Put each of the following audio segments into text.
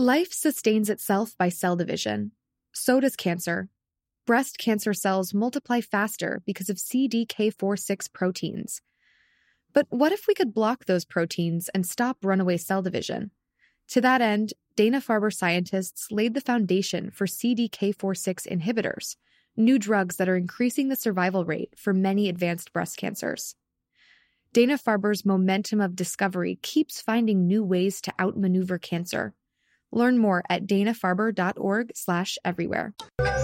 Life sustains itself by cell division. So does cancer. Breast cancer cells multiply faster because of CDK4/6 proteins. But what if we could block those proteins and stop runaway cell division? To that end, Dana-Farber scientists laid the foundation for CDK4/6 inhibitors, new drugs that are increasing the survival rate for many advanced breast cancers. Dana-Farber's momentum of discovery keeps finding new ways to outmaneuver cancer. Learn more at danafarber.org/everywhere.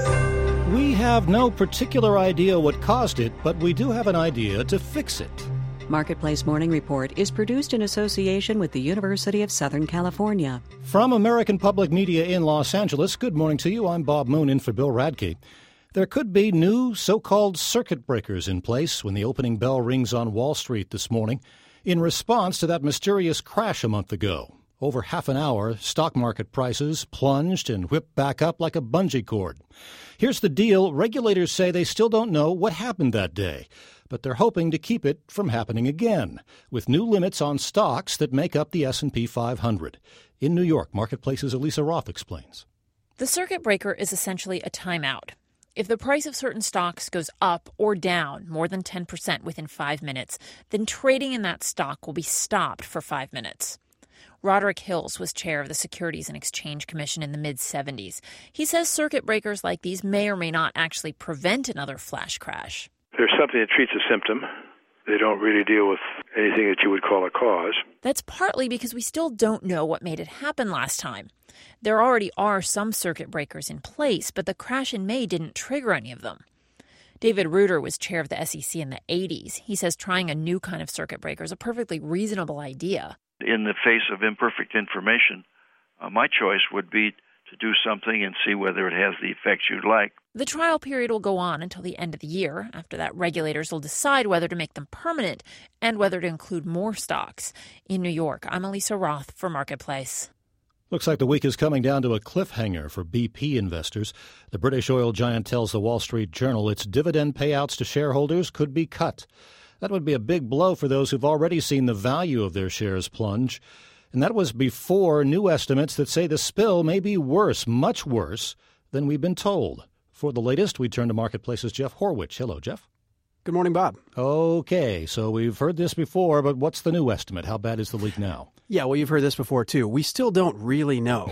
We have no particular idea what caused it, but we do have an idea to fix it. Marketplace Morning Report is produced in association with the University of Southern California. From American Public Media in Los Angeles, good morning to you. I'm Bob Moon in for Bill Radke. There could be new so-called circuit breakers in place when the opening bell rings on Wall Street this morning in response to that mysterious crash a month ago. Over half an hour, stock market prices plunged and whipped back up like a bungee cord. Here's the deal. Regulators say they still don't know what happened that day, but they're hoping to keep it from happening again, with new limits on stocks that make up the S&P 500. In New York, Marketplace's Elisa Roth explains. The circuit breaker is essentially a timeout. If the price of certain stocks goes up or down more than 10% within 5 minutes, then trading in that stock will be stopped for 5 minutes. Roderick Hills was chair of the Securities and Exchange Commission in the mid-'70s. He says circuit breakers like these may or may not actually prevent another flash crash. There's something that treats a symptom. They don't really deal with anything that you would call a cause. That's partly because we still don't know what made it happen last time. There already are some circuit breakers in place, but the crash in May didn't trigger any of them. David Reuter was chair of the SEC in the 80s. He says trying a new kind of circuit breaker is a perfectly reasonable idea. In the face of imperfect information, my choice would be to do something and see whether it has the effects you'd like. The trial period will go on until the end of the year. After that, regulators will decide whether to make them permanent and whether to include more stocks. In New York, I'm Elisa Roth for Marketplace. Looks like the week is coming down to a cliffhanger for BP investors. The British oil giant tells the Wall Street Journal its dividend payouts to shareholders could be cut. That would be a big blow for those who've already seen the value of their shares plunge. And that was before new estimates that say the spill may be worse, much worse, than we've been told. For the latest, we turn to Marketplace's Jeff Horwich. Hello, Jeff. Good morning, Bob. Okay, so we've heard this before, but what's the new estimate? How bad is the leak now? Yeah, well, you've heard this before, too. We still don't really know,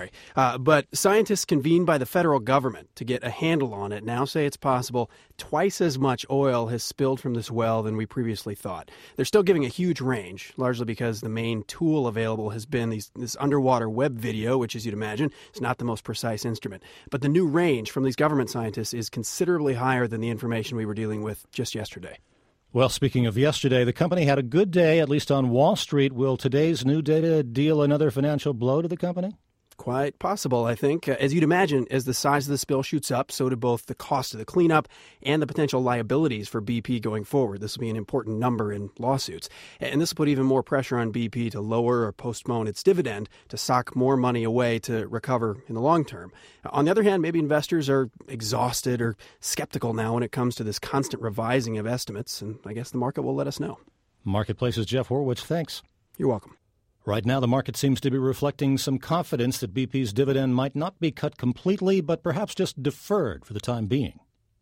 but scientists convened by the federal government to get a handle on it now say it's possible twice as much oil has spilled from this well than we previously thought. They're still giving a huge range, largely because the main tool available has been this underwater web video, which, as you'd imagine, is not the most precise instrument. But the new range from these government scientists is considerably higher than the information we were dealing with just yesterday. Well, speaking of yesterday, the company had a good day, at least on Wall Street. Will today's new data deal another financial blow to the company? Quite possible, I think. As you'd imagine, as the size of the spill shoots up, so do both the cost of the cleanup and the potential liabilities for BP going forward. This will be an important number in lawsuits. And this will put even more pressure on BP to lower or postpone its dividend to sock more money away to recover in the long term. On the other hand, maybe investors are exhausted or skeptical now when it comes to this constant revising of estimates, and I guess the market will let us know. Marketplace's Jeff Horwich, thanks. You're welcome. Right now, the market seems to be reflecting some confidence that BP's dividend might not be cut completely, but perhaps just deferred for the time being.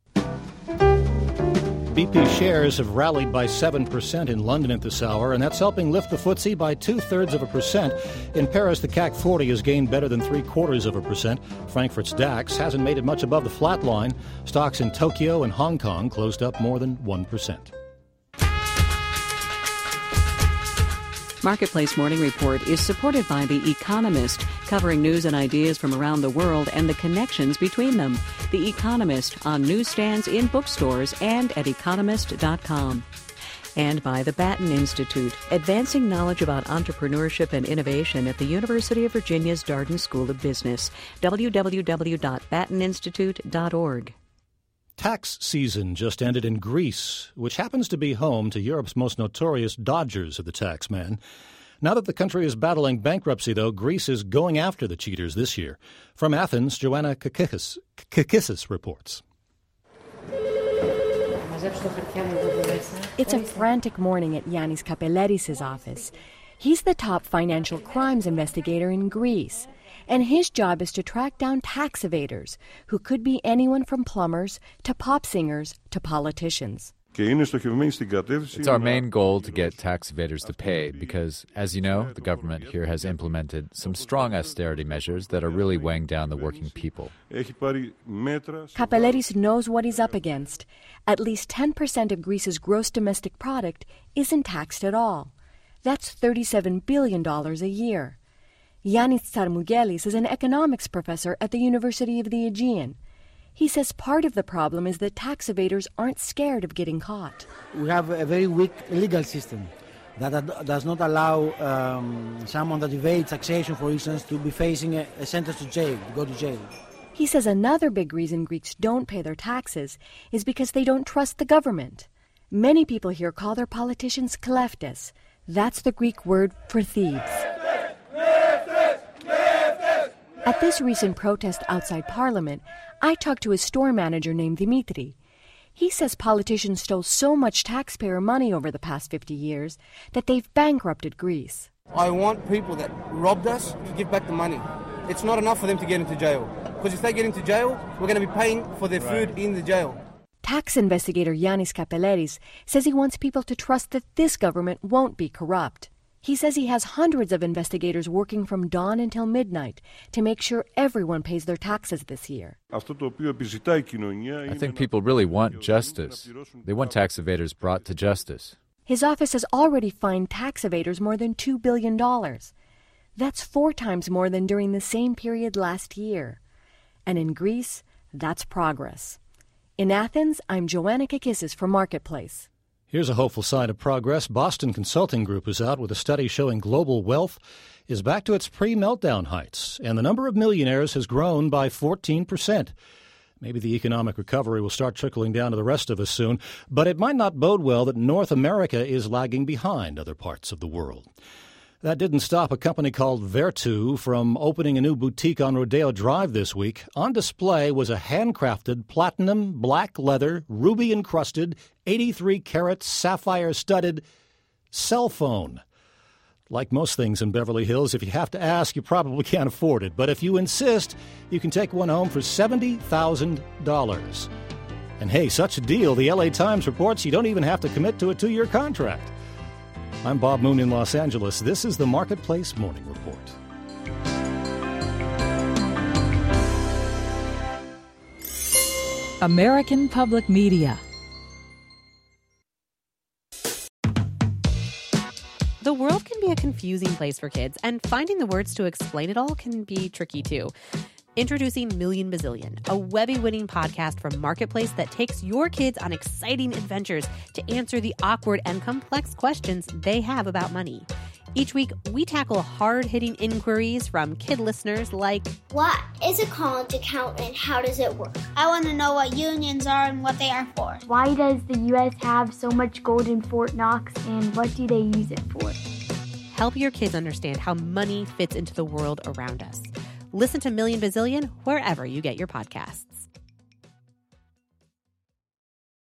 BP shares have rallied by 7% in London at this hour, and that's helping lift the FTSE by 0.2%. In Paris, the CAC 40 has gained better than 0.75%. Frankfurt's DAX hasn't made it much above the flat line. Stocks in Tokyo and Hong Kong closed up more than 1%. Marketplace Morning Report is supported by The Economist, covering news and ideas from around the world and the connections between them. The Economist on newsstands, in bookstores, and at economist.com. And by the Batten Institute, advancing knowledge about entrepreneurship and innovation at the University of Virginia's Darden School of Business. www.batteninstitute.org. Tax season just ended in Greece, which happens to be home to Europe's most notorious dodgers of the tax man. Now that the country is battling bankruptcy, though, Greece is going after the cheaters this year. From Athens, Joanna Kakissis reports. It's a frantic morning at Yannis Kapeleris' office. He's the top financial crimes investigator in Greece. And his job is to track down tax evaders, who could be anyone from plumbers to pop singers to politicians. It's our main goal to get tax evaders to pay because, as you know, the government here has implemented some strong austerity measures that are really weighing down the working people. Kapeleris knows what he's up against. At least 10% of Greece's gross domestic product isn't taxed at all. That's $37 billion a year. Yannis Tsarmougelis is an economics professor at the University of the Aegean. He says part of the problem is that tax evaders aren't scared of getting caught. We have a very weak legal system that does not allow someone that evades taxation, for instance, to be facing a sentence to jail, to go to jail. He says another big reason Greeks don't pay their taxes is because they don't trust the government. Many people here call their politicians kleftes. That's the Greek word for thieves. At this recent protest outside Parliament, I talked to a store manager named Dimitri. He says politicians stole so much taxpayer money over the past 50 years that they've bankrupted Greece. I want people that robbed us to give back the money. It's not enough for them to get into jail. Because if they get into jail, we're going to be paying for their food in the jail. Tax investigator Yannis Kapeleris says he wants people to trust that this government won't be corrupt. He says he has hundreds of investigators working from dawn until midnight to make sure everyone pays their taxes this year. I think people really want justice. They want tax evaders brought to justice. His office has already fined tax evaders more than $2 billion. That's 4 times more than during the same period last year. And in Greece, that's progress. In Athens, I'm Joanna Kakissis for Marketplace. Here's a hopeful sign of progress. Boston Consulting Group is out with a study showing global wealth is back to its pre-meltdown heights, and the number of millionaires has grown by 14%. Maybe the economic recovery will start trickling down to the rest of us soon, but it might not bode well that North America is lagging behind other parts of the world. That didn't stop a company called Vertu from opening a new boutique on Rodeo Drive this week. On display was a handcrafted platinum, black leather, ruby-encrusted, 83-carat, sapphire-studded cell phone. Like most things in Beverly Hills, if you have to ask, you probably can't afford it. But if you insist, you can take one home for $70,000. And hey, such a deal, the LA Times reports you don't even have to commit to a 2-year contract. I'm Bob Moon in Los Angeles. This is the Marketplace Morning Report. American Public Media. The world can be a confusing place for kids, and finding the words to explain it all can be tricky too. Introducing Million Bazillion, a Webby-winning podcast from Marketplace that takes your kids on exciting adventures to answer the awkward and complex questions they have about money. Each week, we tackle hard-hitting inquiries from kid listeners like, what is a college account and how does it work? I want to know what unions are and what they are for. Why does the U.S. have so much gold in Fort Knox and what do they use it for? Help your kids understand how money fits into the world around us. Listen to Million Bazillion wherever you get your podcasts.